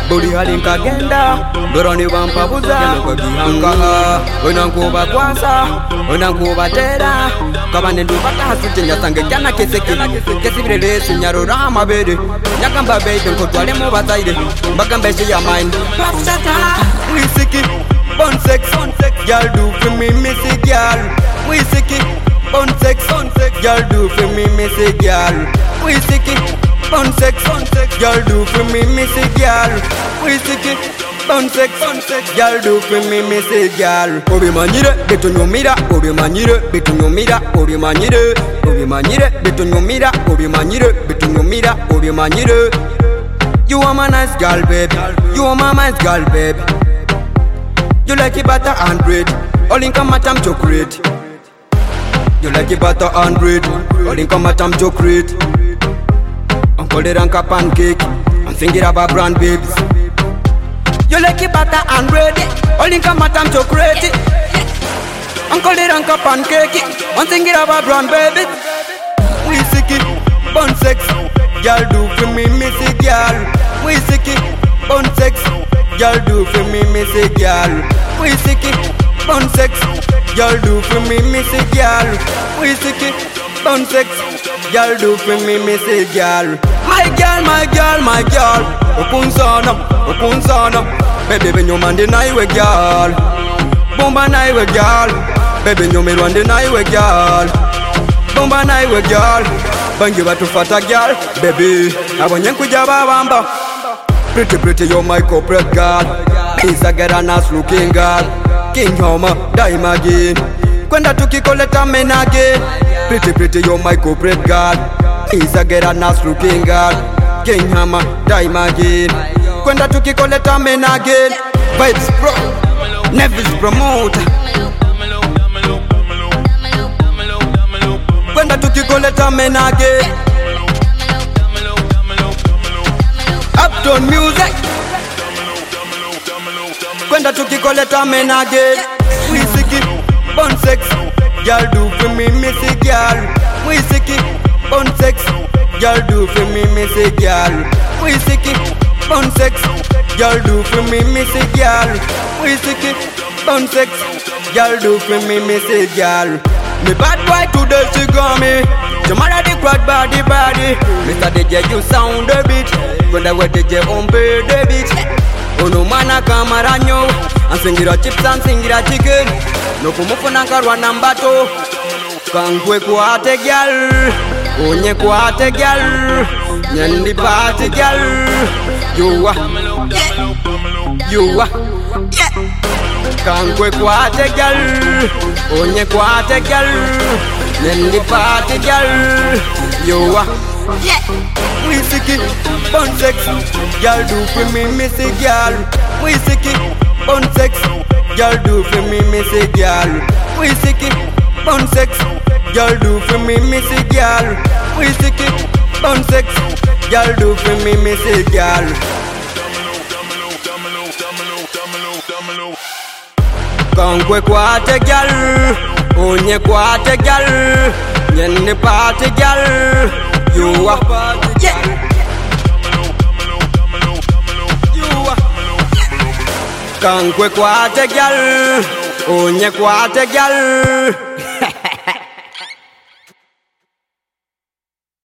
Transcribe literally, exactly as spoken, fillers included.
buli halinka genda ndoroni bampabuza gihanka onankuba kwasa onankuba tera kabane ndubata hasuje nyasange jana keseki kesibirele sunyarora amabere nyakamba baby nkotwale mu bataire mbagambe ya mind pasata wisiki bon sex girl do for me missy girl wisiki bon sex girl do for me missy girl wisiki bon sex girl do for me missy girl wisiki bon sex girl do for me missy girl obimanyire betunyumira obimanyire betunyumira obimanyire obimanyire betunyumira obimanyire betunyumira obimanyire. You are my nice girl, babe. You are my nice girl, babe. You like it butter and bread. All in come matam chocolate. You like it butter and bread. All in come matam chocolate. Uncle the ranka pancake. I'm thinking about brand babes. You like it butter and bread. All in come matam chocolate. Uncle the ranka pancake. I'm thinking about brand babes. We sick it, bun sex. Girl do for me, missy girl. We sick it, bun sex. Girl do for me, missy girl. We sick it, bun sex. Girl do for me, missy girl. We sick it, bun sex. Girl do for me, missy girl. My girl, my girl, my girl. Open son up, open son up. Baby, when you man deny we girl. Bomba nai we girl. Baby, you me run deny we girl. Bomba nai we girl. Bangi watu fata girl, baby. Abonye kuja babamba. Pretty pretty, you're my corporate girl. Is a get a nice looking girl. King Homer, dime again. Kwenda tukikoleta men again. Pretty pretty, you're my corporate girl. Is a get a nice looking girl. King Hammer, dime again. Kwenda tukikoleta men again. Vibes pro, Nevis promoter. Kwenda tukikoleta men again. Uptown music. Kwenda tukikoleta men again. We sick it, bun sex. Girl do for me, missy girl. We sick it, bun sex. Girl do for me, missy girl. We sick it, bun sex. Girl do for me, missy girl. We sick it, bun sex. Girl do for me, missy girl. Me bad boy today she got me. Tomorrow the crowd body body. Mister D J you sound a bit. When I wear D J on bed a bit. Oh no man a camera nyo. And sing it a chips and sing it a chicken. No kumufu na karwa number two. Kankwe kwate gyal. Onye kwate gyal. Nyendi party gyal. You are. You are. Kankwe kwate gyal. Onye kwate gyal. Nyendi party gyal. You are. We sick it, bun sex. Girl do for me, missy girl. We sick it, bun sex. Girl do for me, missy girl. We sick it, bun sex. Girl do for me, missy girl. We sick it, bun sex. Girl do for me, missy girl. Kankwe kwate gyal. Onye kwate gyal. Nyendi party gyal. You are, yeah. You are. Kankwe kwate gyal. Onye kwate gyal.